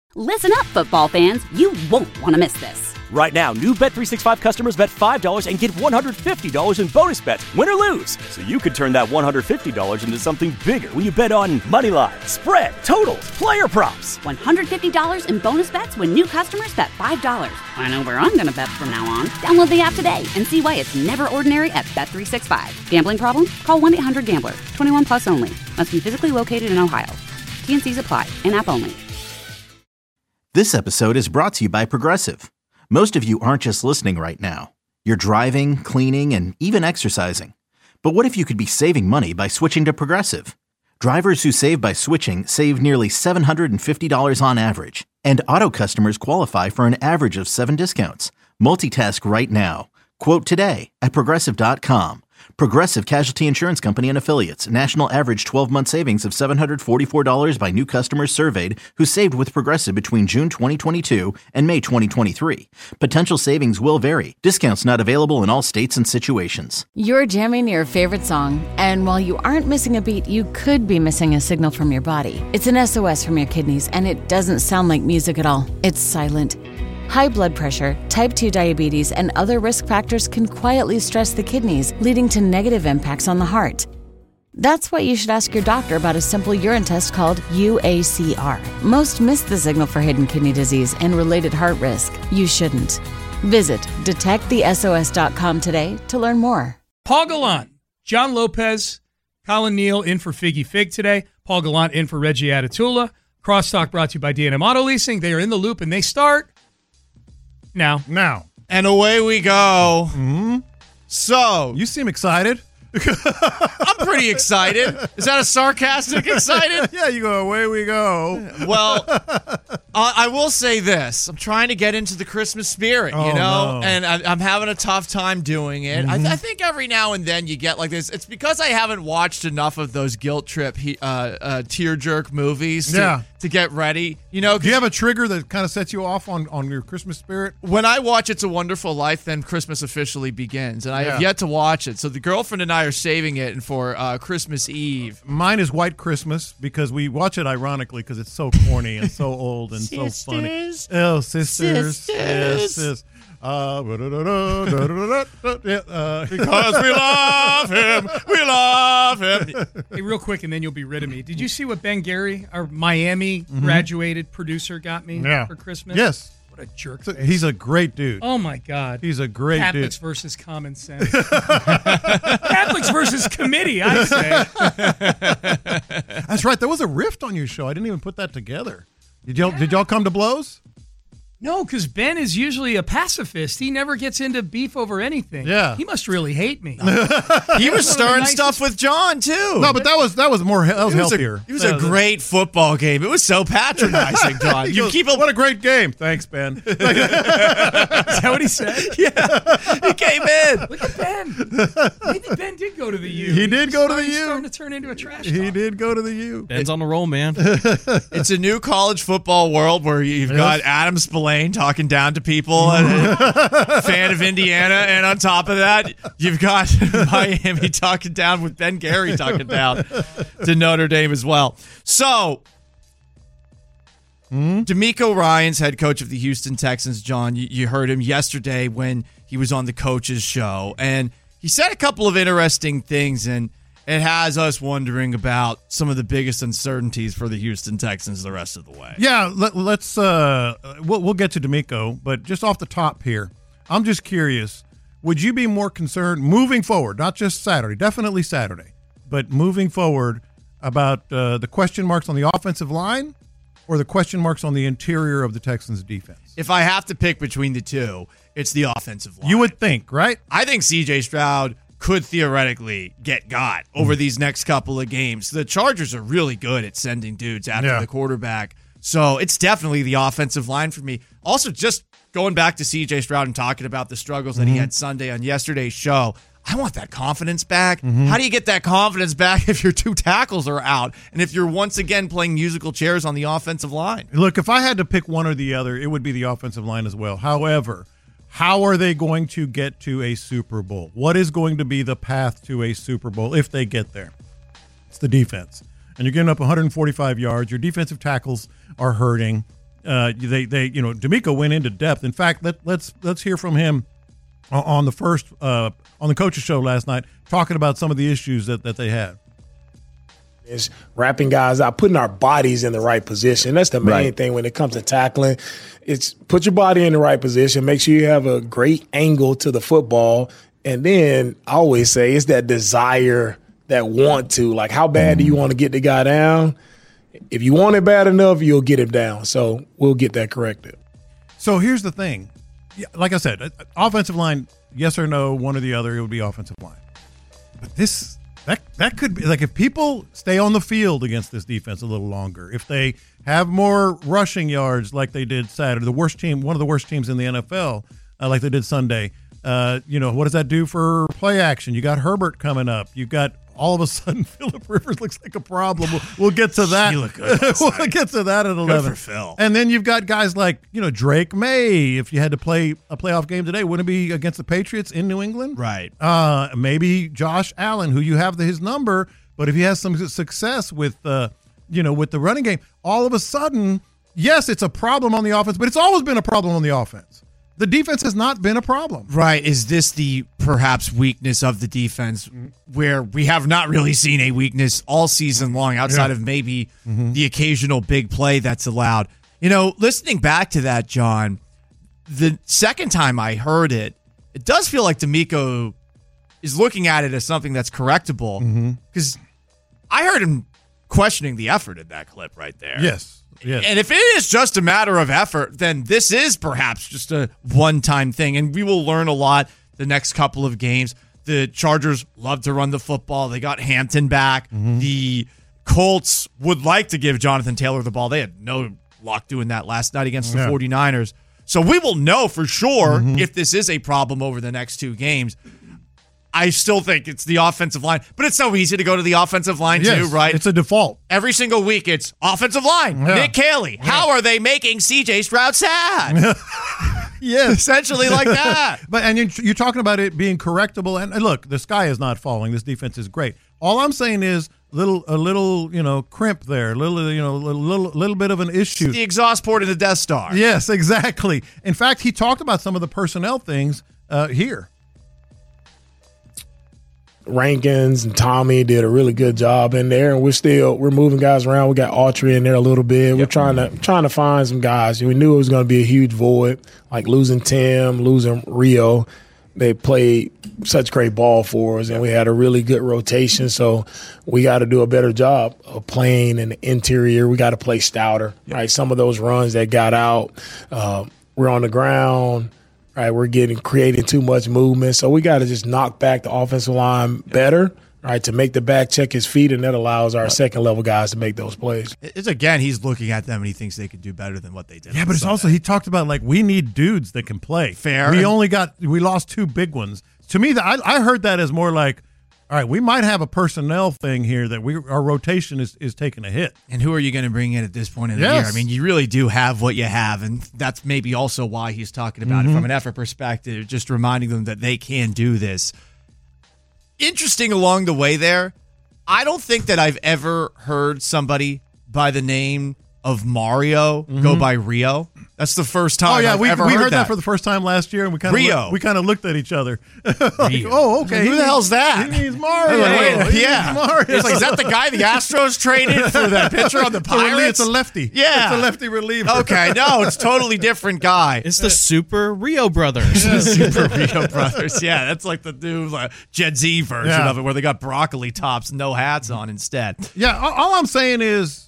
Listen up, football fans. You won't want to miss this. Right now, new Bet365 customers bet $5 and get $150 in bonus bets, win or lose. So you could turn that $150 into something bigger when you bet on money line, spread, totals, player props. $150 in bonus bets when new customers bet $5. I know where I'm going to bet from now on. Download the app today and see why it's never ordinary at Bet365. Gambling problem? Call 1-800-GAMBLER. 21 plus only. Must be physically located in Ohio. T&Cs apply. In-app only. This episode is brought to you by Progressive. Most of you aren't just listening right now. You're driving, cleaning, and even exercising. But what if you could be saving money by switching to Progressive? Drivers who save by switching save nearly $750 on average. And auto customers qualify for an average of 7 discounts. Multitask right now. Quote today at Progressive.com. Progressive Casualty Insurance Company and Affiliates. National average 12-month savings of $744 by new customers surveyed who saved with Progressive between June 2022 and May 2023. Potential savings will vary. Discounts not available in all states and situations. You're jamming your favorite song, and while you aren't missing a beat, you could be missing a signal from your body. It's an SOS from your kidneys, and it doesn't sound like music at all. It's silent. High blood pressure, type 2 diabetes, and other risk factors can quietly stress the kidneys, leading to negative impacts on the heart. That's why you should ask your doctor about a simple urine test called UACR. Most miss the signal for hidden kidney disease and related heart risk. You shouldn't. Visit detectthesos.com today to learn more. Paul Gallant, John Lopez, Colin Neal in for Figgy Fig today. Paul Gallant in for Reggie Atatula. Crosstalk brought to you by D&M Auto Leasing. They are in the loop and they start now. And away we go. Mm-hmm. So, You seem excited. I'm pretty excited. Is that a sarcastic excited? Yeah, you go, away we go. Well, I will say this. I'm trying to get into the Christmas spirit, you know? No. And I'm having a tough time doing it. Mm-hmm. I think every now and then you get like this. It's because I haven't watched enough of those guilt trip tear-jerk movies to get ready. You know, Do you have a trigger that kind of sets you off on your Christmas spirit? when I watch It's a Wonderful Life, then Christmas officially begins. And I have yet to watch it. So the girlfriend and I are saving it for Christmas Eve. Mine is White Christmas because we watch it ironically because it's so corny and so old and so funny. Oh, sisters. Yes, sis. Because we love him. We love him. Hey, real quick, and then you'll be rid of me. Did you see what Ben Gary, our Miami graduated producer, got me for Christmas? Yes. What a jerk. He's a great dude. Oh, my God. He's a great Catholics dude. versus common sense. Catholics versus committee, I say. That's right. There was a rift on your show. I didn't even put that together. Did y'all come to blows? No, because Ben is usually a pacifist. He never gets into beef over anything. Yeah. He must really hate me. He was stirring stuff with John, too. No, but that was healthier. It was a great football game. It was so patronizing, John. What a great game. Thanks, Ben. Is that what he said? Yeah. He came in. Look at Ben. Maybe Ben did go to the U. He did go to the U. He's starting to turn into a trash He talk. did go to the U. Ben's on the roll, man. It's a new college football world where you've got Adam Spillane talking down to people, and fan of Indiana, and on top of that, you've got Miami talking down with Ben Gary talking down to Notre Dame as well. So, DeMeco Ryans, head coach of the Houston Texans, John, you heard him yesterday when he was on the coach's show, and he said a couple of interesting things, and it has us wondering about some of the biggest uncertainties for the Houston Texans the rest of the way. Yeah, let's we'll get to DeMeco, but just off the top here, I'm just curious, would you be more concerned moving forward, not just Saturday, definitely Saturday, but moving forward about the question marks on the offensive line or the question marks on the interior of the Texans defense? If I have to pick between the two, it's the offensive line. You would think, right? I think C.J. Stroud could theoretically get got over these next couple of games. The Chargers are really good at sending dudes after the quarterback. So it's definitely the offensive line for me. Also, just going back to C.J. Stroud and talking about the struggles that he had Sunday on yesterday's show, I want that confidence back. How do you get that confidence back if your two tackles are out and if you're once again playing musical chairs on the offensive line? Look, if I had to pick one or the other, it would be the offensive line as well. However, how are they going to get to a Super Bowl? What is going to be the path to a Super Bowl if they get there? It's the defense. And you're giving up 145 yards. Your defensive tackles are hurting. D'Amico went into depth. In fact, let's hear from him on the coach's show last night, talking about some of the issues that they had. Is wrapping guys out, putting our bodies in the right position. That's the main thing when it comes to tackling. It's put your body in the right position, make sure you have a great angle to the football, and then I always say it's that desire, that want to. Like, how bad do you want to get the guy down? If you want it bad enough, you'll get him down. So we'll get that corrected. So here's the thing. Like I said, offensive line, yes or no, one or the other, it would be offensive line. But that could be, like, if people stay on the field against this defense a little longer, if they have more rushing yards like they did Saturday, one of the worst teams in the NFL, like they did Sunday, what does that do for play action? You got Herbert coming up. You got, all of a sudden, Phillip Rivers looks like a problem. We'll get to that. We'll get to that at 11. Good for Phil. And then you've got guys like, Drake May. If you had to play a playoff game today, wouldn't it be against the Patriots in New England? Right. Maybe Josh Allen, who you have his number, but if he has some success with the running game, all of a sudden, yes, it's a problem on the offense, but it's always been a problem on the offense. The defense has not been a problem. Right. Is this the perhaps weakness of the defense where we have not really seen a weakness all season long outside of maybe the occasional big play that's allowed? Listening back to that, John, the second time I heard it, it does feel like D'Amico is looking at it as something that's correctable, because I heard him questioning the effort in that clip right there. Yes. And if it is just a matter of effort, then this is perhaps just a one-time thing, and we will learn a lot the next couple of games. The Chargers love to run the football. They got Hampton back. The Colts would like to give Jonathan Taylor the ball. They had no luck doing that last night against the 49ers. So we will know for sure if this is a problem over the next two games. I still think it's the offensive line, but it's so easy to go to the offensive line too, right? It's a default. Every single week it's offensive line. Nick Caley. How are they making CJ Stroud sad? Yes. Essentially like that. And you're talking about it being correctable. And look, the sky is not falling. This defense is great. All I'm saying is a little crimp there, a little bit of an issue. It's the exhaust port of the Death Star. Yes, exactly. In fact, he talked about some of the personnel things here. Rankins and Tommy did a really good job in there, and we're moving guys around. We got Autry in there a little bit. We're trying to find some guys. We knew it was going to be a huge void, like losing Tim, losing Rio. They played such great ball for us, and we had a really good rotation. So we got to do a better job of playing in the interior. We got to play stouter, right? Some of those runs that got out, we're on the ground. Right, we're creating too much movement, so we got to just knock back the offensive line better, right, to make the back check his feet, and that allows our second level guys to make those plays. It's again, he's looking at them and he thinks they could do better than what they did. Yeah, but it's also, he talked about, like, we need dudes that can play. Fair. We lost two big ones. To me, I heard that as more like, all right, we might have a personnel thing here that our rotation is taking a hit. And who are you going to bring in at this point in the year? I mean, you really do have what you have, and that's maybe also why he's talking about it from an effort perspective, just reminding them that they can do this. Interesting along the way there, I don't think that I've ever heard somebody by the name of Mario go by Rio. That's the first time I've ever heard that. We heard that for the first time last year, and we kind of looked at each other. Like, oh, okay. Who the hell's that? He means Mario. Mario. It's like, is that the guy the Astros traded for that pitcher on the Pirates? It's a lefty. Yeah. It's a lefty reliever. Okay, no, it's totally different guy. It's the Super Rio Brothers. Super Rio Brothers. Yeah, that's like the new Gen Z version of it, where they got broccoli tops and no hats on instead. Yeah, all I'm saying is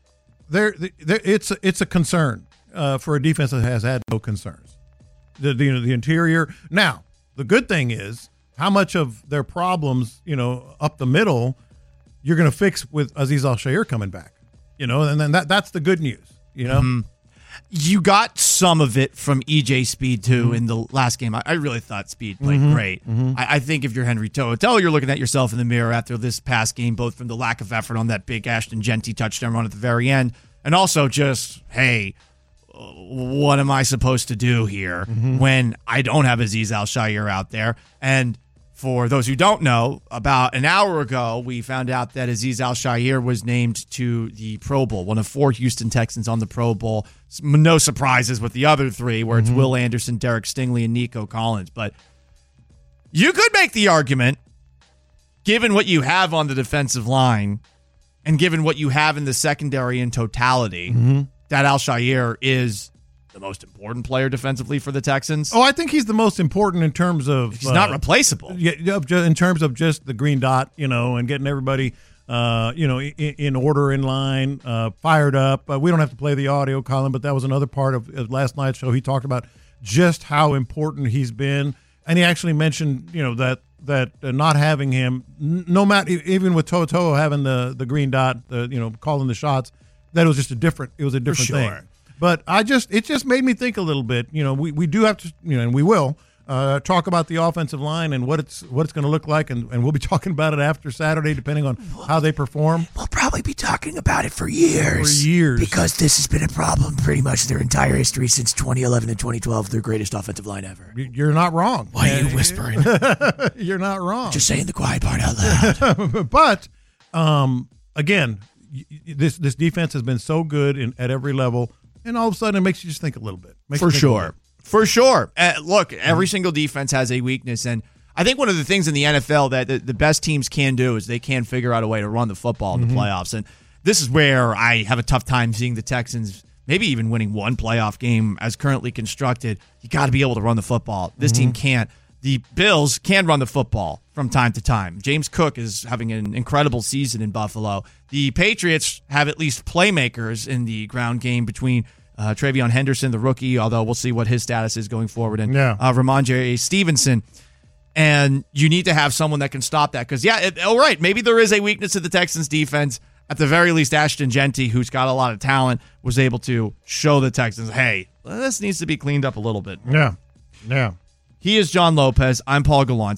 it's a concern for a defense that has had no concerns. The interior. Now, the good thing is how much of their problems, up the middle, you're going to fix with Azeez Al-Shaair coming back. And then that's the good news. You got some of it from EJ Speed, too, in the last game. I really thought Speed played great. I think if you're Henry To'oTo'o, you're looking at yourself in the mirror after this past game, both from the lack of effort on that big Ashton Genty touchdown run at the very end, and also just, hey, what am I supposed to do here when I don't have Azeez Al-Shaair out there? And For those who don't know, about an hour ago, we found out that Azeez Al-Shaair was named to the Pro Bowl, one of 4 Houston Texans on the Pro Bowl. No surprises with the other 3, where it's Will Anderson, Derek Stingley, and Nico Collins. But you could make the argument, given what you have on the defensive line and given what you have in the secondary in totality, that Al-Shaair is the most important player defensively for the Texans. Oh, I think he's the most important in terms of... He's not replaceable. Yeah, in terms of just the green dot, and getting everybody, in order, in line, fired up. We don't have to play the audio, Colin, but that was another part of last night's show. He talked about just how important he's been, and he actually mentioned, that not having him, no matter, even with Toto having the green dot, calling the shots, that it was just a different thing. But it just made me think a little bit. We do have to, and we will talk about the offensive line and what it's going to look like, and we'll be talking about it after Saturday, depending on how they perform. We'll probably be talking about it for years. Because this has been a problem pretty much their entire history since 2011 and 2012, their greatest offensive line ever. You're not wrong. Why are you whispering? You're not wrong. Just saying the quiet part out loud. But, again, this defense has been so good at every level. And all of a sudden, it makes you just think a little bit. For sure. Look, every single defense has a weakness. And I think one of the things in the NFL that the best teams can do is they can figure out a way to run the football in the playoffs. And this is where I have a tough time seeing the Texans maybe even winning one playoff game as currently constructed. You got to be able to run the football. This team can't. The Bills can run the football from time to time. James Cook is having an incredible season in Buffalo. The Patriots have at least playmakers in the ground game between Travion Henderson, the rookie, although we'll see what his status is going forward, and Ramondre Stevenson. And you need to have someone that can stop that because, maybe there is a weakness to the Texans' defense. At the very least, Ashton Genty, who's got a lot of talent, was able to show the Texans, hey, this needs to be cleaned up a little bit. Yeah. He is John Lopez. I'm Paul Gallant.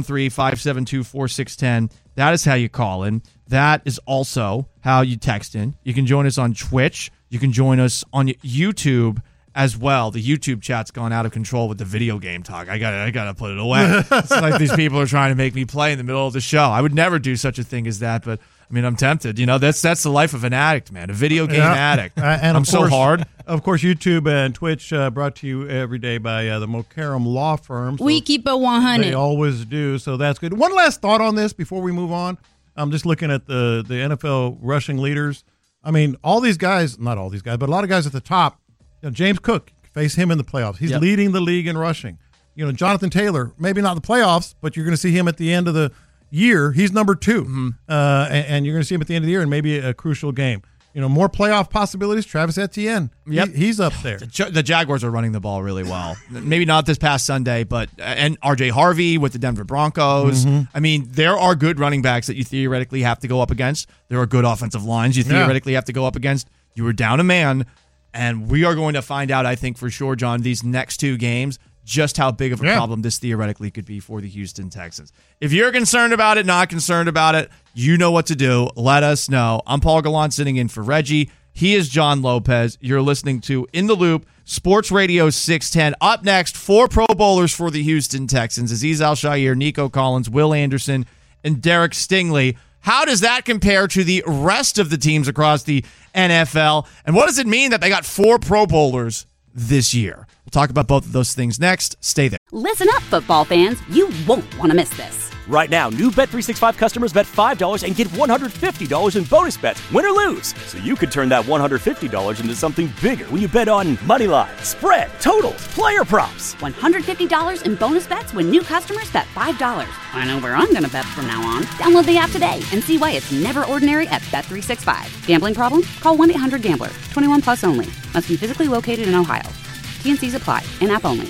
713-572-4610. That is how you call in. That is also how you text in. You can join us on Twitch. You can join us on YouTube as well. The YouTube chat's gone out of control with the video game talk. I gotta put it away. It's like these people are trying to make me play in the middle of the show. I would never do such a thing as that, but I mean, I'm tempted. That's the life of an addict, man. A video game addict. And I'm so hard. Of course, YouTube and Twitch brought to you every day by the Mokaram Law Firm. So we keep it 100. They always do, so that's good. One last thought on this before we move on. I'm just looking at the NFL rushing leaders. I mean, all these guys, not all these guys, but a lot of guys at the top. James Cook, face him in the playoffs. He's leading the league in rushing. Jonathan Taylor, maybe not the playoffs, but you're going to see him at the end of the year. He's number 2. And you're going to see him at the end of the year in maybe a crucial game. More playoff possibilities. Travis Etienne, he's up there. The Jaguars are running the ball really well. Maybe not this past Sunday, but and R.J. Harvey with the Denver Broncos. I mean, there are good running backs that you theoretically have to go up against. There are good offensive lines you theoretically have to go up against. You were down a man, and we are going to find out, I think, for sure, John, these next 2 games, just how big of a problem this theoretically could be for the Houston Texans. If you're concerned about it, not concerned about it, you know what to do. Let us know. I'm Paul Gallant sitting in for Reggie. He is John Lopez. You're listening to In the Loop, Sports Radio 610. Up next, 4 Pro Bowlers for the Houston Texans. Azeez Al-Shaair, Nico Collins, Will Anderson, and Derek Stingley. How does that compare to the rest of the teams across the NFL? And what does it mean that they got 4 Pro Bowlers this year? We'll talk about both of those things next. Stay there. Listen up, football fans. You won't want to miss this. Right now, new Bet365 customers bet $5 and get $150 in bonus bets, win or lose. So you could turn that $150 into something bigger when you bet on moneyline, spread, totals, player props. $150 in bonus bets when new customers bet $5. I know where I'm going to bet from now on. Download the app today and see why it's never ordinary at Bet365. Gambling problem? Call 1-800-GAMBLER. 21 plus only. Must be physically located in Ohio. T&Cs apply. In-app only.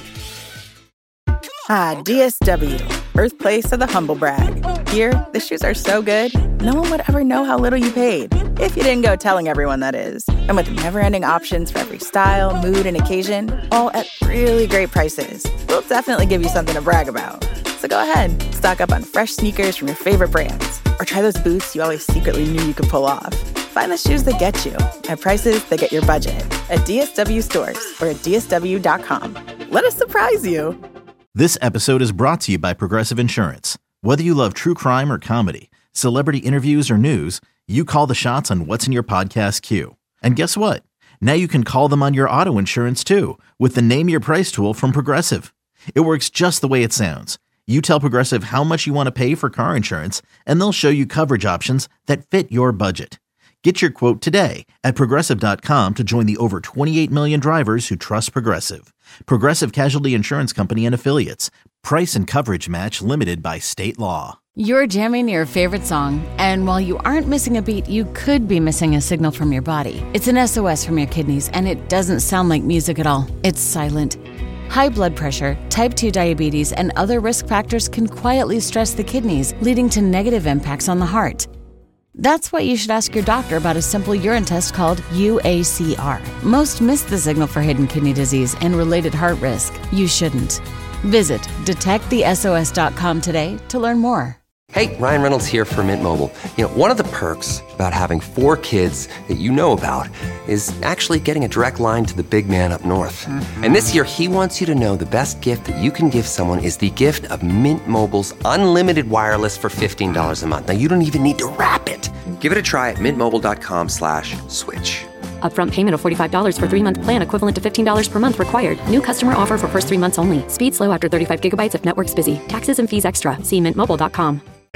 DSW, birthplace of the humble brag. Here, the shoes are so good, no one would ever know how little you paid. If you didn't go telling everyone, that is. And with never-ending options for every style, mood, and occasion, all at really great prices, we'll definitely give you something to brag about. So go ahead, stock up on fresh sneakers from your favorite brands, or try those boots you always secretly knew you could pull off. Find the shoes that get you at prices that get your budget at DSW stores or at DSW.com. Let us surprise you. This episode is brought to you by Progressive Insurance. Whether you love true crime or comedy, celebrity interviews or news, you call the shots on what's in your podcast queue. And guess what? Now you can call them on your auto insurance too with the Name Your Price tool from Progressive. It works just the way it sounds. You tell Progressive how much you want to pay for car insurance, and they'll show you coverage options that fit your budget. Get your quote today at Progressive.com to join the over 28 million drivers who trust Progressive. Progressive Casualty Insurance Company and Affiliates. Price and coverage match limited by state law. You're jamming your favorite song, and while you aren't missing a beat, you could be missing a signal from your body. It's an SOS from your kidneys, and it doesn't sound like music at all. It's silent. High blood pressure, type 2 diabetes, and other risk factors can quietly stress the kidneys, leading to negative impacts on the heart. That's why you should ask your doctor about a simple urine test called UACR. Most miss the signal for hidden kidney disease and related heart risk. You shouldn't. Visit detectthesos.com today to learn more. Hey, Ryan Reynolds here for Mint Mobile. You know, one of the perks about having 4 kids that you know about is actually getting a direct line to the big man up north. Mm-hmm. And this year, he wants you to know the best gift that you can give someone is the gift of Mint Mobile's unlimited wireless for $15 a month. Now, you don't even need to wrap it. Give it a try at mintmobile.com/switch. Upfront payment of $45 for 3-month plan equivalent to $15 per month required. New customer offer for first 3 months only. Speed slow after 35 gigabytes if network's busy. Taxes and fees extra. See mintmobile.com.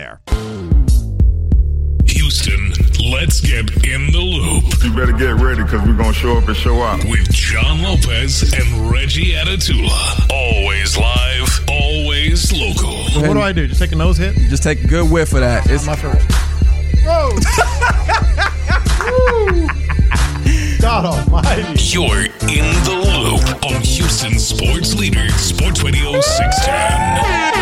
Houston, let's get in the loop. You better get ready because we're going to show up and show out. With John Lopez and Reggie Atatula. Always live, always local. So what do? Just take a nose hit? Just take a good whiff of that. It's my favorite. Whoa! God almighty. You're in the loop on Houston Sports Leader, Sports Radio 610.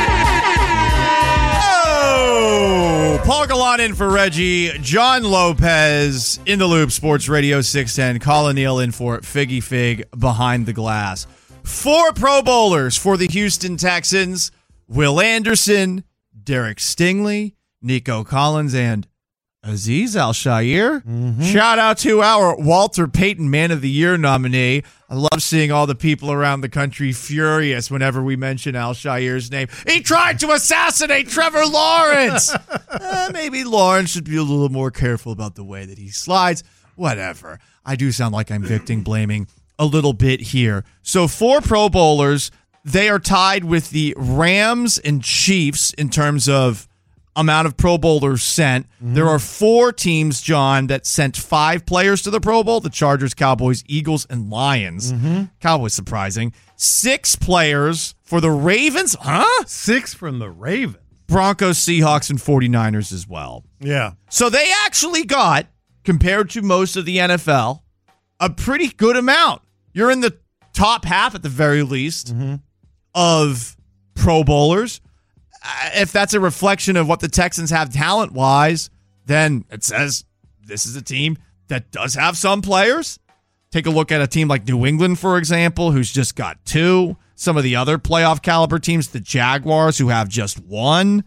Paul Gallant in for Reggie. John Lopez in the loop, Sports Radio 610. Colin Neal in for Figgy Fig behind the glass. 4 Pro Bowlers for the Houston Texans. Will Anderson, Derek Stingley, Nico Collins, and Azeez Al-Shaair. Mm-hmm. Shout out to our Walter Payton Man of the Year nominee. I love seeing all the people around the country furious whenever we mention Al-Shaair's name. He tried to assassinate Trevor Lawrence. Maybe Lawrence should be a little more careful about the way that he slides. Whatever. I do sound like I'm victim blaming a little bit here. So 4 Pro Bowlers. They are tied with the Rams and Chiefs in terms of amount of Pro Bowlers sent. Mm-hmm. There are 4 teams, John, that sent 5 players to the Pro Bowl. The Chargers, Cowboys, Eagles, and Lions. Mm-hmm. Cowboys, surprising. 6 players for the Ravens. Huh? 6 from the Ravens. Broncos, Seahawks, and 49ers as well. Yeah. So they actually got, compared to most of the NFL, a pretty good amount. You're in the top half, at the very least, of Pro Bowlers. If that's a reflection of what the Texans have talent-wise, then it says this is a team that does have some players. Take a look at a team like New England, for example, who's just got 2. Some of the other playoff caliber teams, the Jaguars, who have just 1.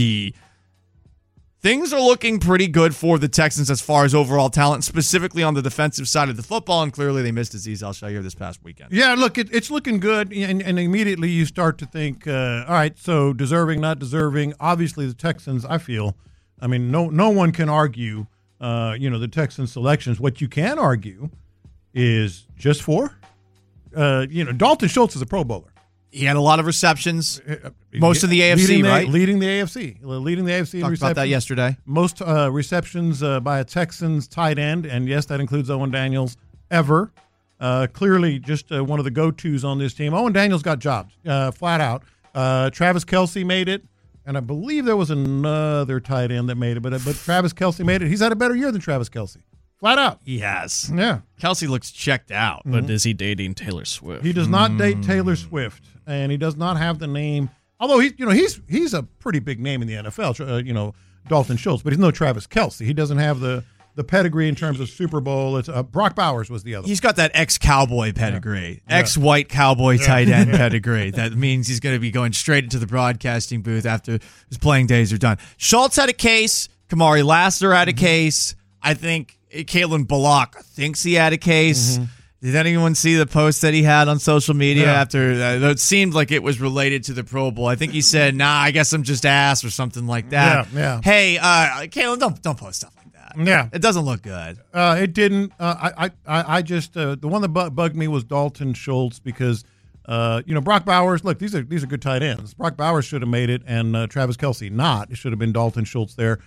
Things are looking pretty good for the Texans as far as overall talent, specifically on the defensive side of the football, and clearly they missed Azeez Al-Shaair this past weekend. Yeah, look, it's looking good, and immediately you start to think, all right, so deserving, not deserving. Obviously, the Texans, I feel, I mean, no one can argue, the Texans selections. What you can argue is just 4. Dalton Schultz is a Pro Bowler. He had a lot of receptions. Most of the AFC, right? Leading the AFC. Leading the AFC in receptions. Talked about that yesterday. Most receptions by a Texans tight end, and yes, that includes Owen Daniels, ever. Clearly just one of the go-tos on this team. Owen Daniels got jobs, flat out. Travis Kelce made it, and I believe there was another tight end that made it, but Travis Kelce made it. He's had a better year than Travis Kelce. Flat out. He has. Yeah. Kelce looks checked out. But is he dating Taylor Swift? He does not date Taylor Swift, and he does not have the name. Although he's a pretty big name in the NFL, Dalton Schultz, but he's no Travis Kelce. He doesn't have the pedigree in terms of Super Bowl. It's Brock Bowers was the other. He's got that ex-cowboy pedigree, ex-white cowboy tight end pedigree. That means he's going to be going straight into the broadcasting booth after his playing days are done. Schultz had a case. Kamari Lassiter had a case. I think Kalen Bullock thinks he had a case. Did anyone see the post that he had on social media after it seemed like it was related to the Pro Bowl? I think he said, "Nah, I guess I'm just ass" or something like that. Yeah. Hey, Kalen, don't post stuff like that. Yeah, it doesn't look good. It didn't. I just the one that bugged me was Dalton Schultz because Brock Bowers. Look, these are good tight ends. Brock Bowers should have made it, and Travis Kelce not. It should have been Dalton Schultz there.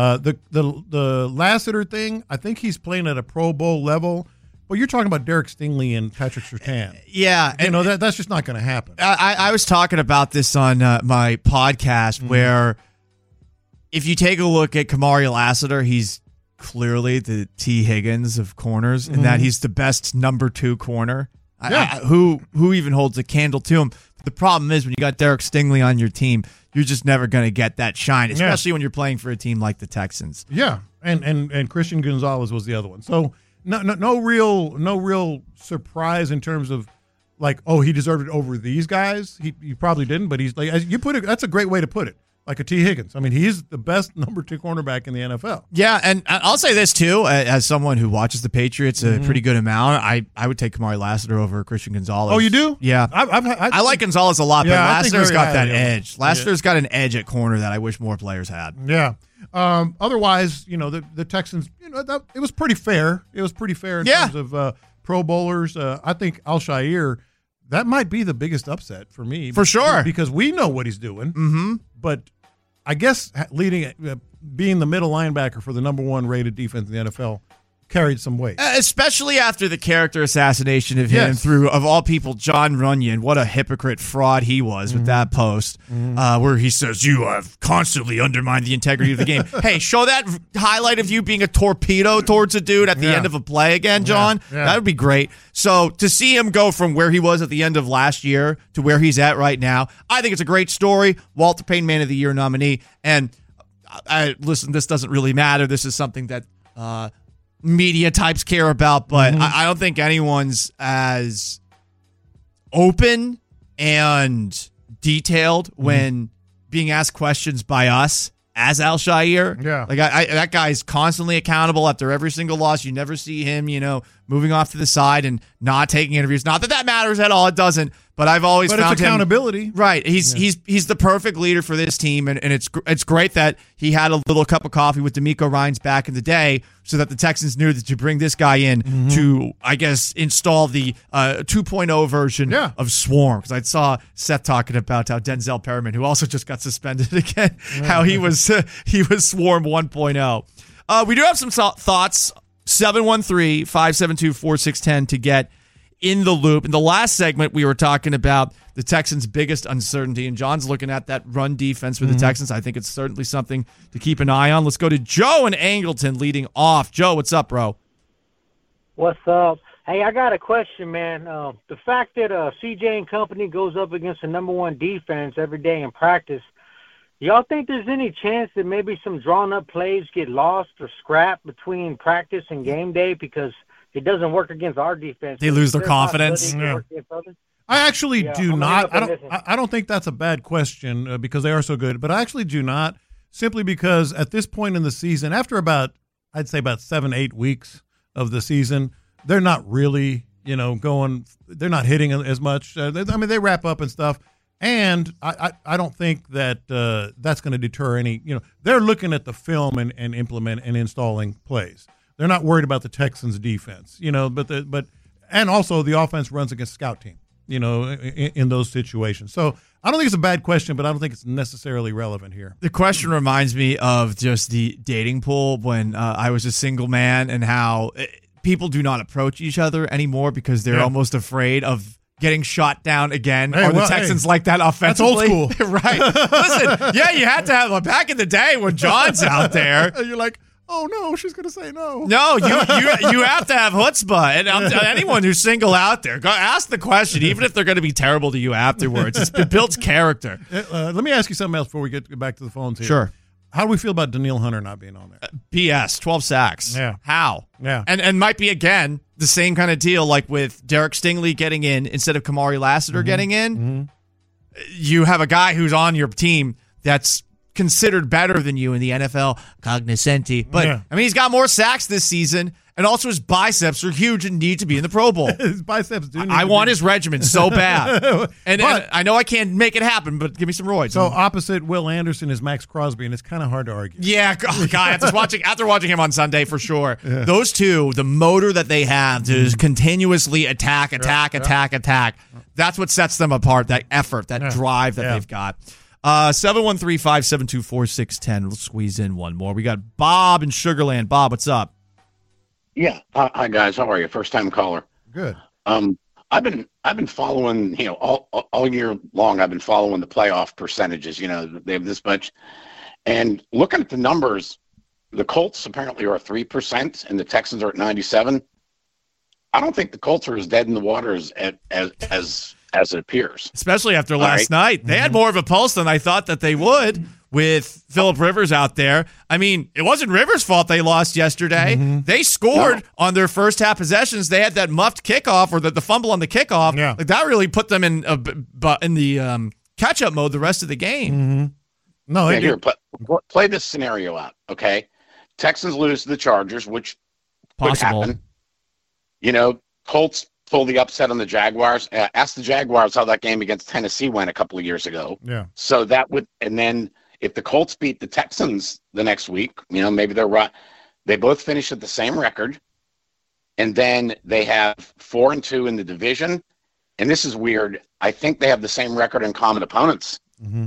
The Lassiter thing, I think he's playing at a Pro Bowl level. Well, you're talking about Derek Stingley and Patrick Surtain. Yeah. And that's just not going to happen. I was talking about this on my podcast where if you take a look at Kamari Lassiter, he's clearly the T. Higgins of corners in that he's the best number 2 corner. Yeah. Who even holds a candle to him. The problem is when you got Derek Stingley on your team, you're just never going to get that shine, especially when you're playing for a team like the Texans. Yeah, and Christian Gonzalez was the other one. So no real surprise in terms of like, oh, he deserved it over these guys. He probably didn't, but he's like, as you put it, that's a great way to put it. Like a T. Higgins. I mean, he's the best number 2 cornerback in the NFL. Yeah, and I'll say this too, as someone who watches the Patriots a pretty good amount, I would take Kamari Lassiter over Christian Gonzalez. Oh, you do? Yeah. I like Gonzalez a lot, but Lassiter's got that edge. Lassiter's got an edge at corner that I wish more players had. Yeah. Otherwise, the Texans, it was pretty fair. It was pretty fair in terms of Pro Bowlers. I think Al-Shaair, that might be the biggest upset for me. For sure. Because we know what he's doing. Mm-hmm. But I guess being the middle linebacker for the number 1 rated defense in the NFL carried some weight. Especially after the character assassination of him through, of all people, John Runyon. What a hypocrite fraud he was with that post where he says, "You have constantly undermined the integrity of the game." Hey, show that highlight of you being a torpedo towards a dude at the end of a play again, John. That would be great. So to see him go from where he was at the end of last year to where he's at right now, I think it's a great story. Walter Payton Man of the Year nominee. And listen, this doesn't really matter. This is something that media types care about, but I don't think anyone's as open and detailed when being asked questions by us as Al-Shaair. Yeah. Like that guy's constantly accountable after every single loss. You never see him, moving off to the side and not taking interviews. Not that matters at all. It doesn't. But I've always found it's accountability. Right. He's the perfect leader for this team, and it's great that he had a little cup of coffee with DeMeco Ryans back in the day, so that the Texans knew that to bring this guy in to, I guess, install the 2.0 version of Swarm. Because I saw Seth talking about how Denzel Perryman, who also just got suspended again, how he was Swarm 1.0. We do have some thoughts. 713-572-4610 to get in the loop. In the last segment, we were talking about the Texans' biggest uncertainty, and John's looking at that run defense for the Texans. I think it's certainly something to keep an eye on. Let's go to Joe in Angleton leading off. Joe, what's up, bro? What's up? Hey, I got a question, man. The fact that CJ and company goes up against the number 1 defense every day in practice, y'all think there's any chance that maybe some drawn-up plays get lost or scrapped between practice and game day because it doesn't work against our defense? They lose their confidence. I actually do not. I don't think that's a bad question because they are so good, but I actually do not, simply because at this point in the season, after I'd say about 7-8 weeks of the season, they're not really, they're not hitting as much. They wrap up and stuff. And I don't think that that's going to deter any. They're looking at the film and implement and installing plays. They're not worried about the Texans' defense. But also the offense runs against scout team. In those situations. So I don't think it's a bad question, but I don't think it's necessarily relevant here. The question reminds me of just the dating pool when I was a single man, and how people do not approach each other anymore because they're almost afraid of getting shot down again. Are the Texans like that offensively? That's old school. Right. Listen, you had to have back in the day when John's out there. You're like, oh no, she's going to say no. No, you have to have chutzpah. And anyone who's single out there, go ask the question, even if they're going to be terrible to you afterwards. It builds character. Let me ask you something else before we get back to the phones here. Sure. How do we feel about Danielle Hunter not being on there? BS, 12 sacks. Yeah. How? Yeah. And might be, again, the same kind of deal like with Derek Stingley getting in instead of Kamari Lassiter getting in. You have a guy who's on your team that's considered better than you in the NFL cognoscenti. But, I mean, he's got more sacks this season, and also his biceps are huge and need to be in the Pro Bowl. His biceps do need I to want be. his regimen so bad. and I know I can't make it happen, but give me some roids. So opposite Will Anderson is Max Crosby, and it's kind of hard to argue. Yeah, God, after watching him on Sunday, for sure. Yeah. Those two, the motor that they have to continuously attack, that's what sets them apart, that effort, that drive that they've got. 713-572-4610. Let's squeeze in one more. We got Bob in Sugarland. Bob, what's up? Yeah. Hi, guys. How are you? First-time caller. Good. I've been following, all year long. I've been following the playoff percentages. They have this much, and looking at the numbers, the Colts apparently are at 3%, and the Texans are at 97%. I don't think the Colts are as dead in the water as it appears. Especially after last night, they had more of a pulse than I thought that they would. With Phillip Rivers out there. I mean, it wasn't Rivers' fault they lost yesterday. They scored on their first half possessions. They had that muffed kickoff or the fumble on the kickoff. Yeah. Like that really put them in the catch-up mode the rest of the game. No, here, play this scenario out, okay? Texans lose to the Chargers, which possible. Could happen. Colts pull the upset on the Jaguars. Ask the Jaguars how that game against Tennessee went a couple of years ago. Yeah. So that would, and then if the Colts beat the Texans the next week, maybe they're right. They both finish at the same record, and then they have 4-2 in the division. And this is weird. I think they have the same record in common opponents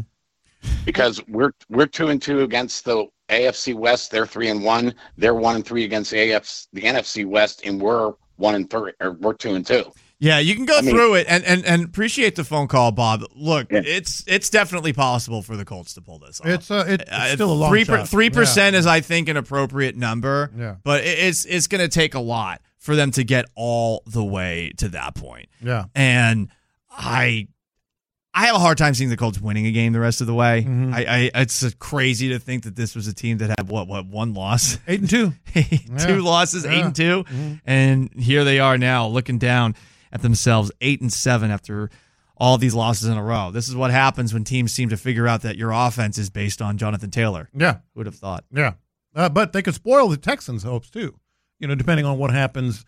because we're 2-2 against the AFC West. They're 3-1. They're 1-3 against the NFC West, and we're 1-3 or we're 2-2. Yeah, you can go through it and appreciate the phone call, Bob. Look, it's definitely possible for the Colts to pull this off. It's still a long shot. 3% is, I think, an appropriate number. Yeah. But it's going to take a lot for them to get all the way to that point. Yeah. And I have a hard time seeing the Colts winning a game the rest of the way. It's crazy to think that this was a team that had one loss, 8-2, 2 losses, 8-2, and here they are now looking down at themselves, 8-7 after all these losses in a row. This is what happens when teams seem to figure out that your offense is based on Jonathan Taylor. Yeah, who would have thought? Yeah, but they could spoil the Texans' hopes too. Depending on what happens.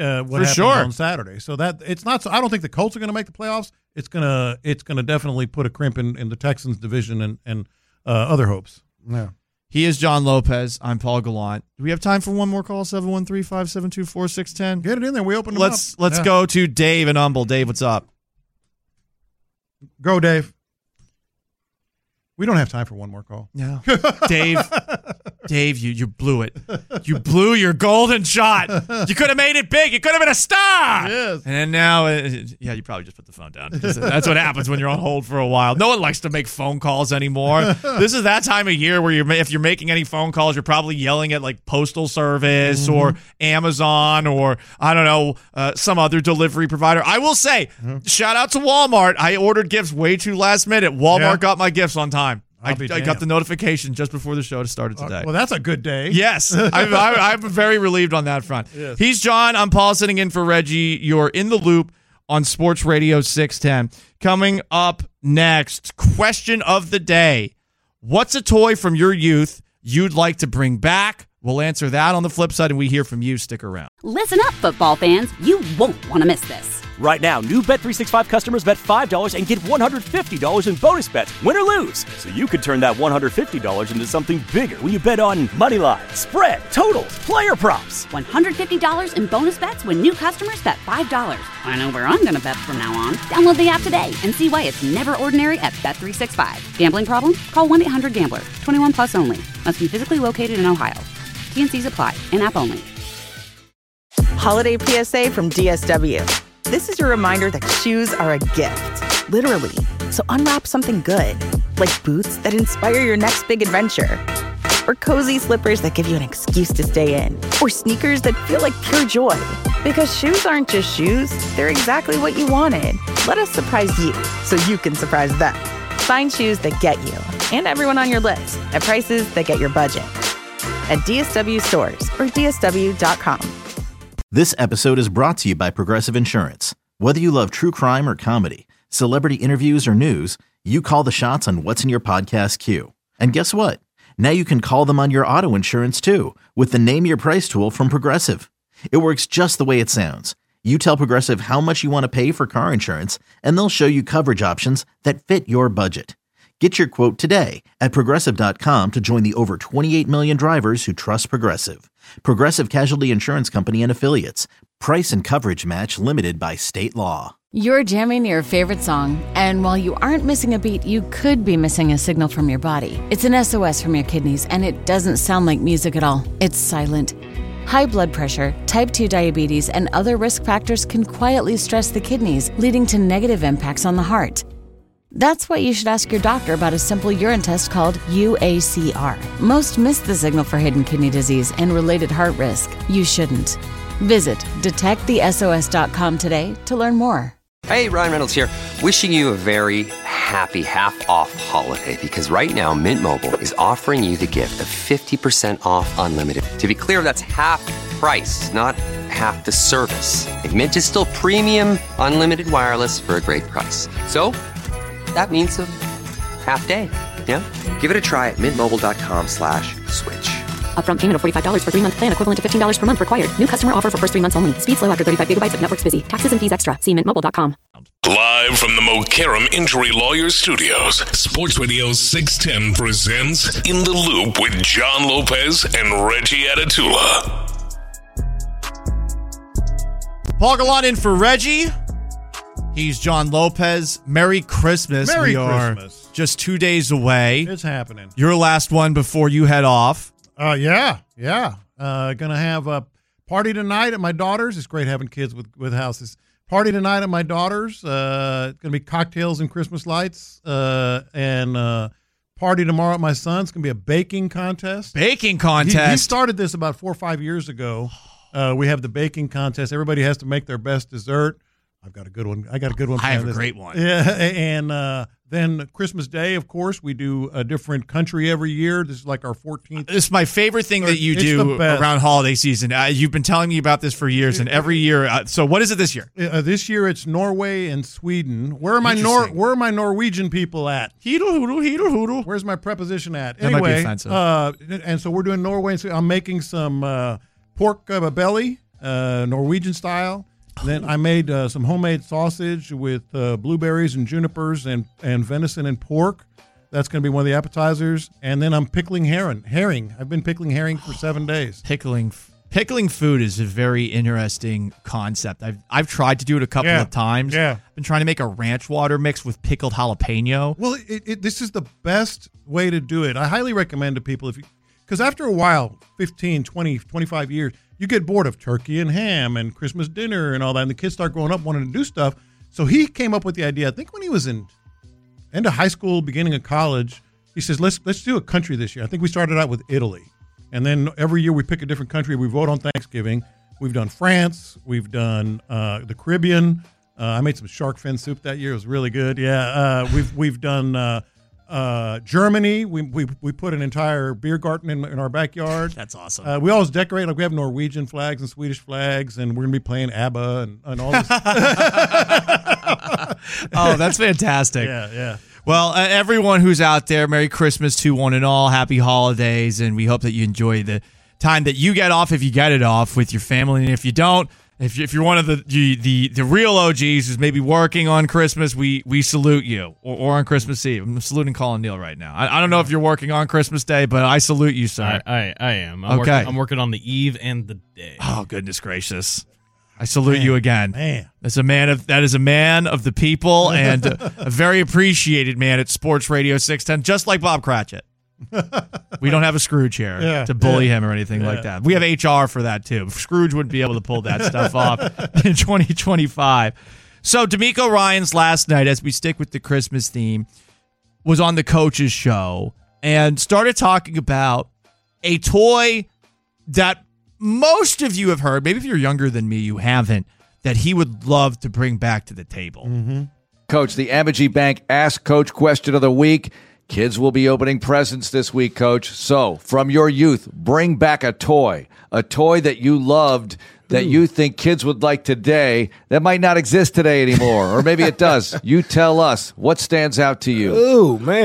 On Saturday. So that it's not. So I don't think the Colts are going to make the playoffs. It's gonna definitely put a crimp in the Texans division and other hopes. Yeah. He is John Lopez. I'm Paul Gallant. Do we have time for one more call? 713-572-4610. Get it in there. We opened them up. Let's go to Dave and Humble. Dave, what's up? Go, Dave. We don't have time for one more call. No. Dave, you blew it. You blew your golden shot. You could have made it big. You could have been a star. Yes. And now, you probably just put the phone down. That's what happens when you're on hold for a while. No one likes to make phone calls anymore. This is that time of year where if you're making any phone calls, you're probably yelling at like Postal Service or Amazon or, I don't know, some other delivery provider. I will say, shout out to Walmart. I ordered gifts way too last minute. Walmart got my gifts on time. I got the notification just before the show started today. Well, that's a good day. Yes. I'm very relieved on that front. Yes. He's John. I'm Paul sitting in for Reggie. You're in the loop on Sports Radio 610. Coming up next, question of the day. What's a toy from your youth you'd like to bring back? We'll answer that on the flip side, and we hear from you. Stick around. Listen up, football fans. You won't want to miss this. Right now, new Bet365 customers bet $5 and get $150 in bonus bets, win or lose. So you could turn that $150 into something bigger when you bet on money line, spread, totals, player props. $150 in bonus bets when new customers bet $5. I know where I'm going to bet from now on. Download the app today and see why it's never ordinary at Bet365. Gambling problem? Call 1-800-GAMBLER. 21 plus only. Must be physically located in Ohio. T&Cs apply. In-app only. Holiday PSA from DSW. This is your reminder that shoes are a gift, literally. So unwrap something good, like boots that inspire your next big adventure, or cozy slippers that give you an excuse to stay in, or sneakers that feel like pure joy. Because shoes aren't just shoes, they're exactly what you wanted. Let us surprise you so you can surprise them. Find shoes that get you and everyone on your list at prices that get your budget. At DSW stores or DSW.com. This episode is brought to you by Progressive Insurance. Whether you love true crime or comedy, celebrity interviews or news, you call the shots on what's in your podcast queue. And guess what? Now you can call them on your auto insurance too with the Name Your Price tool from Progressive. It works just the way it sounds. You tell Progressive how much you want to pay for car insurance, and they'll show you coverage options that fit your budget. Get your quote today at Progressive.com to join the over 28 million drivers who trust Progressive. Progressive Casualty Insurance Company and Affiliates. Price and coverage match limited by state law. You're jamming your favorite song, and while you aren't missing a beat, you could be missing a signal from your body. It's an SOS from your kidneys, and it doesn't sound like music at all. It's silent. High blood pressure, type 2 diabetes, and other risk factors can quietly stress the kidneys, leading to negative impacts on the heart. That's why you should ask your doctor about a simple urine test called UACR. Most miss the signal for hidden kidney disease and related heart risk. You shouldn't. Visit detectthesos.com today to learn more. Hey, Ryan Reynolds here, wishing you a very happy half-off holiday, because right now Mint Mobile is offering you the gift of 50% off unlimited. To be clear, that's half price, not half the service. Like, Mint is still premium unlimited wireless for a great price. So that means a half day. Yeah? Give it a try at mintmobile.com/switch. Upfront payment of $45 for 3-month plan, equivalent to $15 per month required. New customer offer for first 3 months only. Speed slow after 35 gigabytes if network's busy. Taxes and fees extra. See mintmobile.com. Live from the Mokaram Injury Lawyers Studios, Sports Radio 610 presents In the Loop with John Lopez and Reggie Atatula. Paul Gallant in for Reggie. He's John Lopez. Merry Christmas. Merry we Christmas. Are just 2 days away. It's happening. Your last one before you head off. Yeah. Gonna have a party tonight at my daughter's. It's great having kids with houses. Party tonight at my daughter's. Gonna be cocktails and Christmas lights. And party tomorrow at my son's. Gonna be a baking contest. Baking contest. He started this about 4 or 5 years ago. We have the baking contest. Everybody has to make their best dessert. I've got a good one. I have a great one. Yeah, and then Christmas Day, of course, we do a different country every year. This is like our 14th. This is my favorite thing that you do around holiday season. You've been telling me about this for years, and every year. So what is it this year? This year it's Norway and Sweden. Where are my Norwegian people at? Heedle hoodle, heedle hoodle. Where's my preposition at? That might be offensive. And so we're doing Norway and Sweden. I'm making some pork belly, Norwegian style. Then I made some homemade sausage with blueberries and junipers and venison and pork. That's going to be one of the appetizers. And then I'm pickling herring. I've been pickling herring for 7 days. Pickling food is a very interesting concept. I've tried to do it a couple of times. Yeah. I've been trying to make a ranch water mix with pickled jalapeno. Well, this is the best way to do it. I highly recommend to people because after a while, 15, 20, 25 years, you get bored of turkey and ham and Christmas dinner and all that, and the kids start growing up wanting to do stuff. So he came up with the idea, I think when he was in end of high school, beginning of college, he says, let's do a country this year. I think we started out with Italy. And then every year we pick a different country. We vote on Thanksgiving. We've done France. We've done the Caribbean. I made some shark fin soup that year. It was really good. Yeah. We've done Germany. We put an entire beer garden in our backyard. That's awesome. We always decorate. Like we have Norwegian flags and Swedish flags, and we're going to be playing ABBA and all this. Oh, that's fantastic. Yeah. Well, everyone who's out there, Merry Christmas to one and all. Happy holidays, and we hope that you enjoy the time that you get off, if you get it off, with your family. And if you don't, if you're one of the real OGs who's maybe working on Christmas, we salute you, or on Christmas Eve. I'm saluting Colin Neal right now. I don't know if you're working on Christmas Day, but I salute you, sir. I am. I'm working on the eve and the day. Oh, goodness gracious. I salute you again. Man. That is a man of the people and a very appreciated man at Sports Radio 610, just like Bob Cratchit. We don't have a Scrooge here to bully him or anything like that. We have HR for that too. Scrooge wouldn't be able to pull that stuff off in 2025. So D'Amico Ryans last night, as we stick with the Christmas theme, was on the Coach's Show and started talking about a toy that most of you have heard. Maybe if you're younger than me, you haven't. That he would love to bring back to the table. Mm-hmm. Coach, the Amegy Bank Ask Coach question of the week. Kids will be opening presents this week, Coach. So, from your youth, bring back a toy that you loved, that you think kids would like today, that might not exist today anymore. Or maybe it does. You tell us. What stands out to you? Oh, man.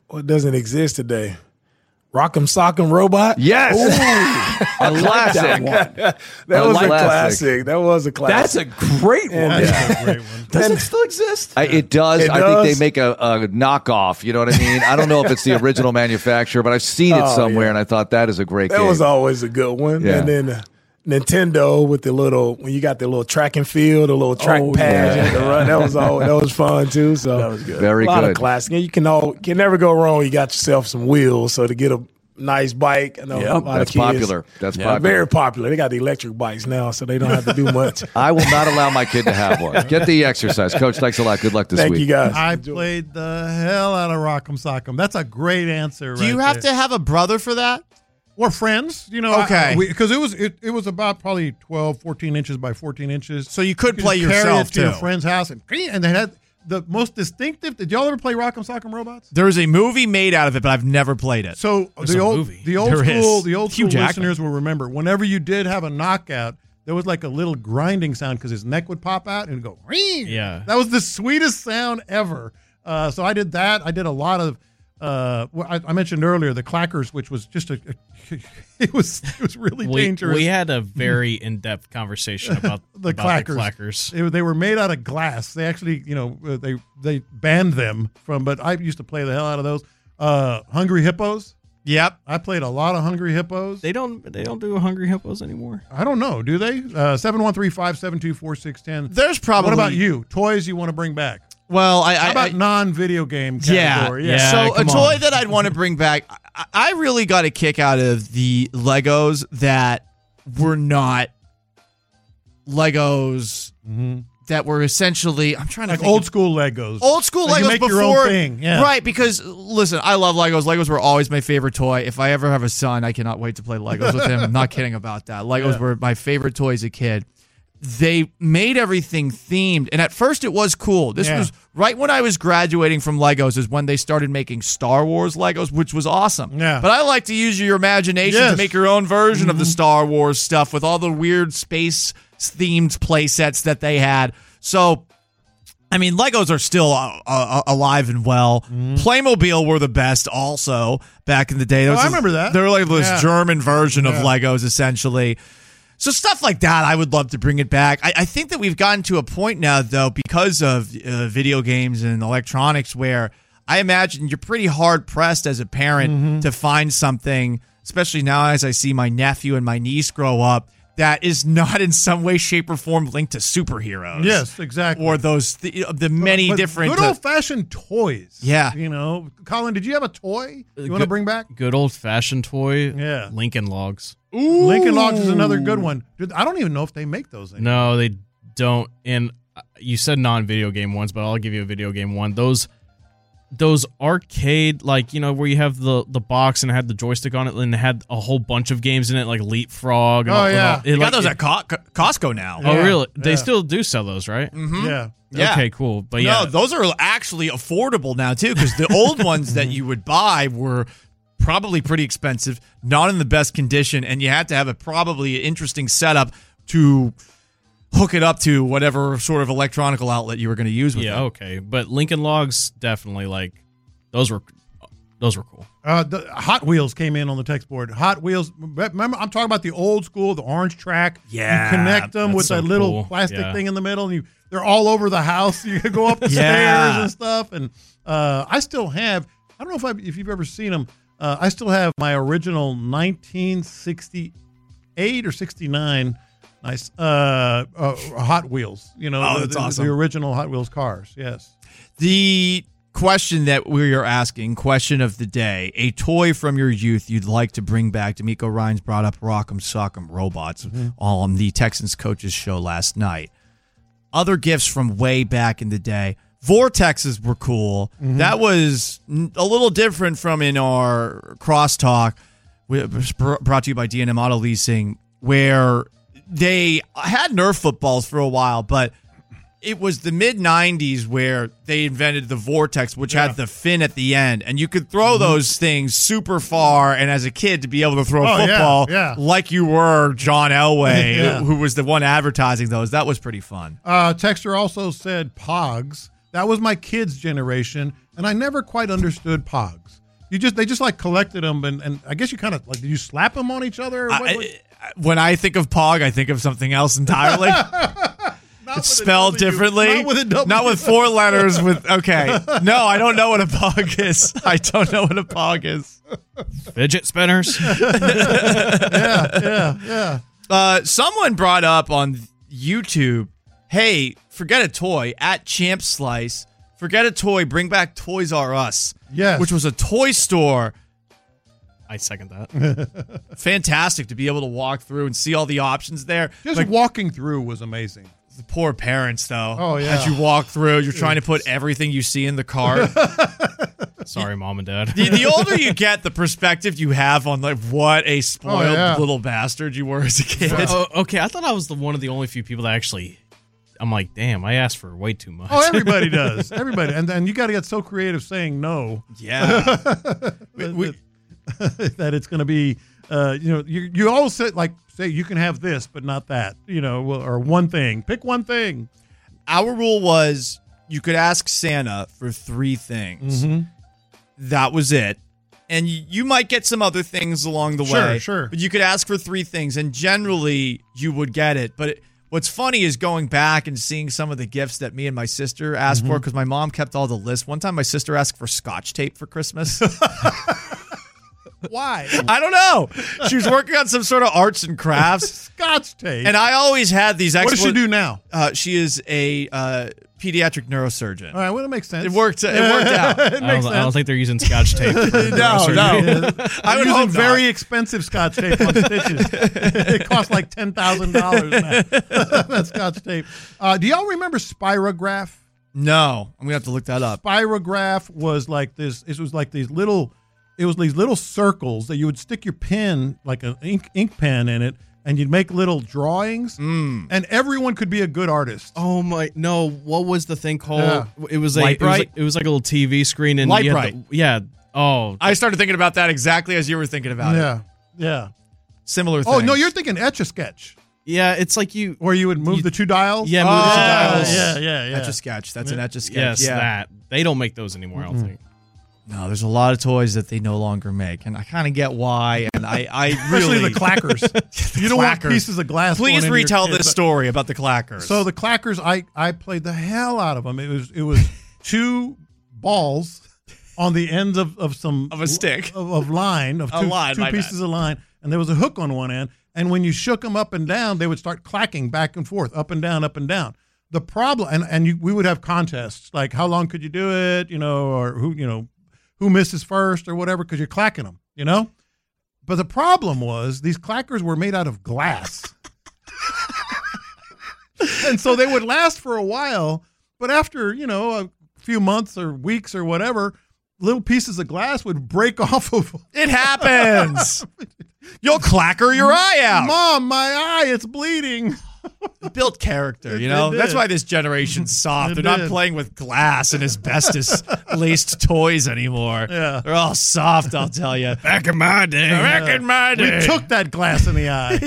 what doesn't exist today? Rock'em Sock'em Robot? Yes. I like that one. That was a classic. That was a classic. That's a great one. That's a great one. Does it still exist? It does. It I does? think they make a knockoff. You know what I mean? I don't know if it's the original manufacturer, but I've seen it somewhere, and I thought that is a great game. That was always a good one. Yeah. And then Nintendo with when you got the little track and field, the little track pads you had to run. That was fun too. So that was good. Very a lot good. of classic. And you can never go wrong. You got yourself some wheels, so to get a nice bike. I know a lot That's of kids, popular. That's popular. Very popular. They got the electric bikes now, so they don't have to do much. I will not allow my kid to have one. Get the exercise. Coach, thanks a lot. Good luck this Thank week. you, guys. I played the hell out of Rock'em Sock'em. That's a great answer. Do you have to have a brother for that? Or friends, Okay. Because it was about probably 12, 14 inches by 14 inches. So you could play just carry yourself, it to your too. friend's house, and they had the most distinctive. Did y'all ever play Rock'em Sock'em Robots? There is a movie made out of it, but I've never played it. So There's the a old movie. the old There school is. the old Hugh school Jackman. listeners will remember. Whenever you did have a knockout, there was like a little grinding sound because his neck would pop out and go. Ring! Yeah. That was the sweetest sound ever. So I did that. I did a lot of. I mentioned earlier the clackers, which was just it was really dangerous. We had a very in-depth conversation about the clackers. They were made out of glass. They actually, they banned them from. But I used to play the hell out of those. Hungry Hippos. Yep, I played a lot of Hungry Hippos. They don't do Hungry Hippos anymore. I don't know. Do they? 713-572-4610. There's probably. What about you? Toys you want to bring back? Well, How about non-video game category? Yeah. So a toy that I'd want to bring back, I really got a kick out of the Legos that were not Legos that were essentially, I'm trying to Like think old of- school Legos. Old school Like you Legos make before, your own thing. Yeah. Right, because listen, I love Legos. Legos were always my favorite toy. If I ever have a son, I cannot wait to play Legos with him. I'm not kidding about that. Legos were my favorite toy as a kid. They made everything themed, and at first it was cool. This was right when I was graduating from Legos is when they started making Star Wars Legos, which was awesome. Yeah. But I like to use your imagination to make your own version of the Star Wars stuff with all the weird space-themed play sets that they had. So, I mean, Legos are still alive and well. Playmobil were the best also back in the day. I remember that. They were like this German version of Yeah. Legos, essentially. So stuff like that, I would love to bring it back. I think that we've gotten to a point now, though, because of video games and electronics, where I imagine you're pretty hard-pressed as a parent to find something, especially now as I see my nephew and my niece grow up, that is not in some way, shape, or form linked to superheroes. Yes, exactly. Or those the many But different good old-fashioned toys. Yeah. Colin, did you have a toy you want to bring back? Good old-fashioned toy. Yeah. Lincoln Logs. Lincoln Logs is another good one. Dude, I don't even know if they make those anymore. No, they don't. And you said non-video game ones, but I'll give you a video game one. Those arcade, where you have the box and it had the joystick on it and it had a whole bunch of games in it, like Leapfrog. And You got those at Costco now. Oh, really? They still do sell those, right? Yeah. Yeah. Okay, cool. But no, those are actually affordable now too, because the old ones that you would buy were probably pretty expensive, not in the best condition, and you had to have a probably interesting setup to hook it up to whatever sort of electronical outlet you were going to use with it. Okay. But Lincoln Logs, definitely, those were cool. The Hot Wheels came in on the text board. Hot Wheels. Remember, I'm talking about the old school, the orange track. Yeah, you connect them that's with so that little cool. plastic Yeah. thing in the middle, and they're all over the house. You can go up the stairs and stuff. And I still have. I don't know if you've ever seen them. I still have my original 1968 or 69. Nice Hot Wheels. that's awesome. The original Hot Wheels cars. Yes. The question that we are asking, question of the day, a toy from your youth you'd like to bring back. D'Amico Ryans brought up Rock'em Sock'em Robots on the Texans Coaches Show last night. Other gifts from way back in the day. Vortexes were cool. That was a little different from in our crosstalk, brought to you by D&M Auto Leasing, where they had Nerf footballs for a while, but it was the mid-'90s where they invented the Vortex, which had the fin at the end, and you could throw those things super far, and as a kid, to be able to throw a football like you were John Elway, who was the one advertising those, that was pretty fun. Texter also said Pogs. That was my kids' generation, and I never quite understood Pogs. They just like collected them, and I guess you kind of like, did you slap them on each other? When I think of Pog, I think of something else entirely. It's spelled differently. Not with 4 letters. Okay. No, I don't know what a Pog is. I don't know what a Pog is. Fidget spinners. Yeah. Someone brought up on YouTube, hey, forget a toy, at Champ Slice, forget a toy, bring back Toys R Us. Yes. Which was a toy store. I second that. Fantastic to be able to walk through and see all the options there. Just walking through was amazing. The poor parents, though. Oh, yeah. As you walk through, you're trying to put everything you see in the cart. Sorry, Mom and Dad. The older you get, the perspective you have on like what a spoiled little bastard you were as a kid. Okay, I thought I was one of the only few people that actually... I'm like, damn, I asked for way too much. Oh, everybody does. Everybody. And then you got to get so creative saying no. Yeah. That it's going to be, you always say you can have this, but not that, or one thing. Pick one thing. Our rule was you could ask Santa for 3 things. Mm-hmm. That was it. And you might get some other things along the way. Sure. But you could ask for 3 things, and generally you would get it. But what's funny is going back and seeing some of the gifts that me and my sister asked for, because my mom kept all the lists. One time my sister asked for Scotch tape for Christmas. Why? I don't know. She was working on some sort of arts and crafts. Scotch tape. And I always had these What does she do now? She is a pediatric neurosurgeon. All right, well, it makes sense. It worked out. I don't think they're using Scotch tape. No. I would hope very expensive Scotch tape on stitches. It costs like $10,000 now. That Scotch tape. Do y'all remember Spirograph? No, I'm gonna have to look that up. Spirograph was like this. It was like these little. It was these little circles that you would stick your pen, like an ink pen, in it, and you'd make little drawings. And everyone could be a good artist. Oh my! No, what was the thing called? Yeah. It was Light Bright? It was like a little TV screen and Light Bright. Yeah. Oh, I started thinking about that exactly as you were thinking about it. Yeah. Similar things. Oh no, you're thinking Etch-a-Sketch. Yeah, it's like where you would move the 2 dials. Yeah, move the 2 dials. Yeah. Etch-a-Sketch. That's an Etch-a-Sketch. Yes, yeah. that they don't make those anymore. I don't think. No, there's a lot of toys that they no longer make, and I kind of get why. And I Especially really the clackers. You don't want pieces of glass. Please going into retell your this kid, story about the clackers. So the clackers, I played the hell out of them. It was 2 balls on the ends of a stick of line of two pieces of line, and there was a hook on one end. And when you shook them up and down, they would start clacking back and forth, up and down, up and down. The problem, we would have contests like how long could you do it, or who misses first or whatever, because you're clacking them, But the problem was these clackers were made out of glass. And so they would last for a while, but after, a few months or weeks or whatever, little pieces of glass would break off of. It happens. You'll clacker your eye out. Mom, my eye, it's bleeding. It built character, That's why this generation's soft. They're not playing with glass and asbestos-laced toys anymore. Yeah. They're all soft, I'll tell you. Back in my day. We took that glass in the eye.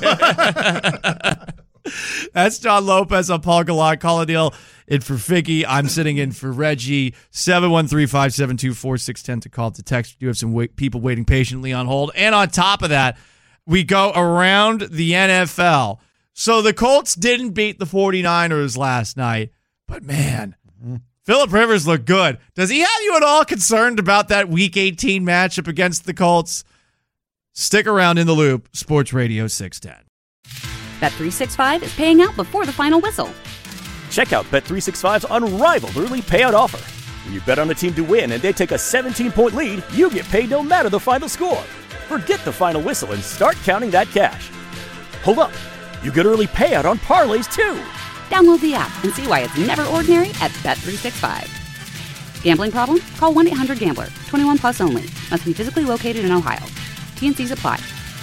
That's John Lopez on Paul Gallant. Call a deal in for Figgy. I'm sitting in for Reggie. 713-572-4610 to call to text. We do have some people waiting patiently on hold. And on top of that, we go around the NFL. So the Colts didn't beat the 49ers last night, but man, Phillip Rivers looked good. Does he have you at all concerned about that Week 18 matchup against the Colts? Stick around in the loop. Sports Radio 610. Bet365 is paying out before the final whistle. Check out Bet365's unrivaled early payout offer. When you bet on a team to win and they take a 17-point lead, you get paid no matter the final score. Forget the final whistle and start counting that cash. Hold up. You get early payout on parlays, too. Download the app and see why it's never ordinary at Bet365. Gambling problem? Call 1-800-GAMBLER. 21 plus only. Must be physically located in Ohio. T&Cs apply.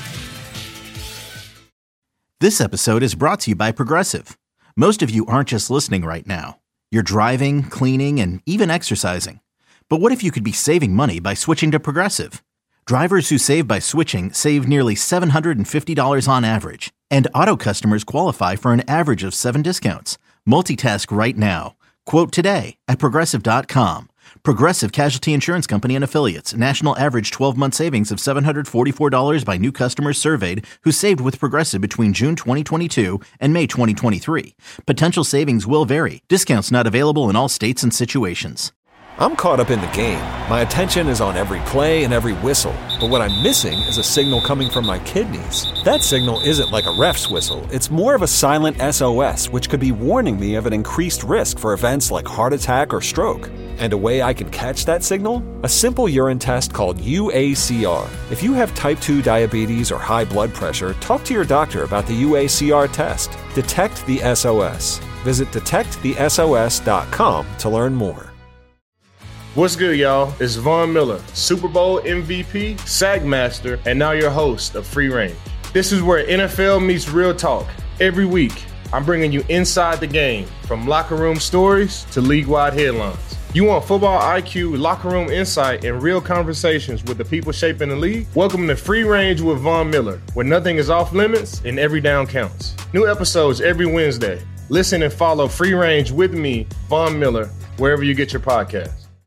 This episode is brought to you by Progressive. Most of you aren't just listening right now. You're driving, cleaning, and even exercising. But what if you could be saving money by switching to Progressive? Drivers who save by switching save nearly $750 on average. And auto customers qualify for an average of 7 discounts. Multitask right now. Quote today at Progressive.com. Progressive Casualty Insurance Company and Affiliates. National average 12-month savings of $744 by new customers surveyed who saved with Progressive between June 2022 and May 2023. Potential savings will vary. Discounts not available in all states and situations. I'm caught up in the game. My attention is on every play and every whistle. But what I'm missing is a signal coming from my kidneys. That signal isn't like a ref's whistle. It's more of a silent SOS, which could be warning me of an increased risk for events like heart attack or stroke. And a way I can catch that signal? A simple urine test called UACR. If you have type 2 diabetes or high blood pressure, talk to your doctor about the UACR test. Detect the SOS. Visit detectthesos.com to learn more. What's good, y'all? It's Von Miller, Super Bowl MVP, Sack Master, and now your host of Free Range. This is where NFL meets real talk. Every week, I'm bringing you inside the game, from locker room stories to league-wide headlines. You want football IQ, locker room insight, and real conversations with the people shaping the league? Welcome to Free Range with Von Miller, where nothing is off limits and every down counts. New episodes every Wednesday. Listen and follow Free Range with me, Von Miller, wherever you get your podcasts.